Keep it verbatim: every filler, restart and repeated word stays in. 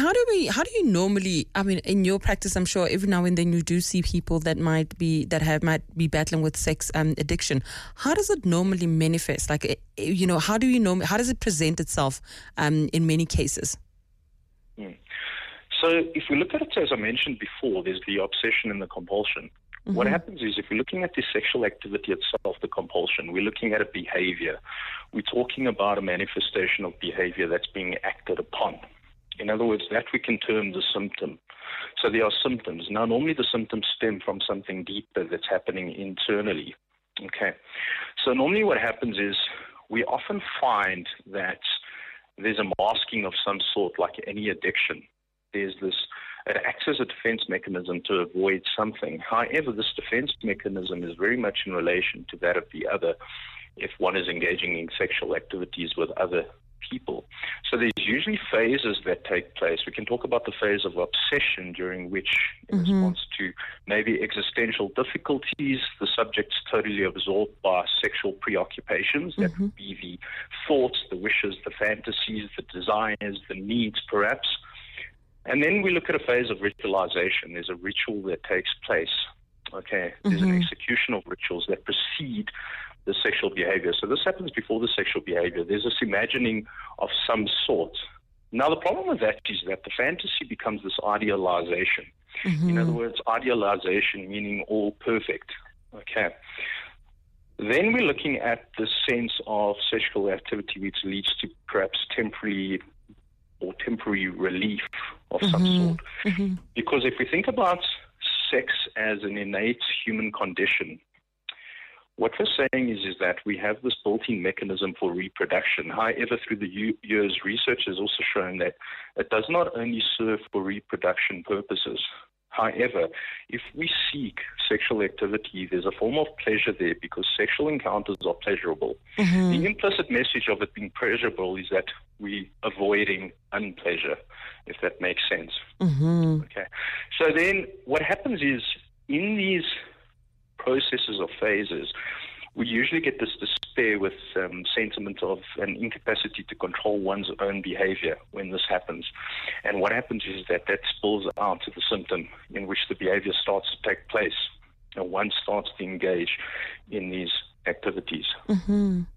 how do we, how do you normally, I mean, in your practice, I'm sure every now and then you do see people that might be, that have, might be battling with sex um, addiction. How does it normally manifest? Like, you know, how do you know, how does it present itself um, in many cases? Mm. So if we look at it, as I mentioned before, there's the obsession and the compulsion. Mm-hmm. What happens is if we're looking at the sexual activity itself, the compulsion, we're looking at a behavior. We're talking about a manifestation of behavior that's being acted upon. In other words, that we can term the symptom. So there are symptoms. Now, normally the symptoms stem from something deeper that's happening internally. Okay. So normally what happens is we often find that there's a masking of some sort, like any addiction. There's this, it acts as a defense mechanism to avoid something. However, this defense mechanism is very much in relation to that of the other if one is engaging in sexual activities with other people. So there's usually phases that take place. We can talk about the phase of obsession, during which, in mm-hmm. response to maybe existential difficulties, the subject's totally absorbed by sexual preoccupations. Mm-hmm. That would be the thoughts, the wishes, the fantasies, the desires, the needs, perhaps. And then we look at a phase of ritualization. There's a ritual that takes place. Okay, there's mm-hmm. an execution of rituals that precede the sexual behavior. So this happens before the sexual behavior. There's this imagining of some sort. Now, the problem with that is that the fantasy becomes this idealization. Mm-hmm. In other words, idealization meaning all perfect. Okay. Then we're looking at the sense of sexual activity which leads to perhaps temporary or temporary relief of mm-hmm. some sort. Mm-hmm. Because if we think about sex as an innate human condition, what we're saying is, is that we have this built-in mechanism for reproduction. However, through the years, research has also shown that it does not only serve for reproduction purposes. However, if we seek sexual activity, there's a form of pleasure there because sexual encounters are pleasurable. Mm-hmm. The implicit message of it being pleasurable is that we're avoiding unpleasure, if that makes sense. Mm-hmm. Okay. So then what happens is, in these processes or phases, we usually get this despair with um, sentiment of an incapacity to control one's own behavior when this happens. And what happens is that that spills out to the symptom in which the behavior starts to take place, and one starts to engage in these activities. Mm-hmm.